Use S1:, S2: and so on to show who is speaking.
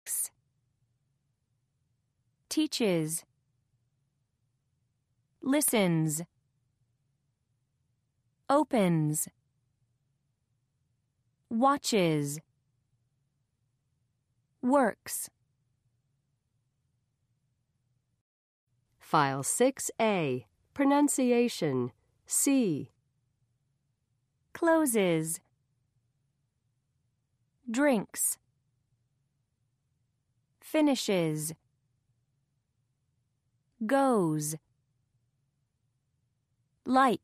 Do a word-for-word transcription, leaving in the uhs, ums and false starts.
S1: teaches, listens, opens, watches, works.
S2: File six A. Pronunciation. C.
S1: Closes, drinks, finishes, goes, like.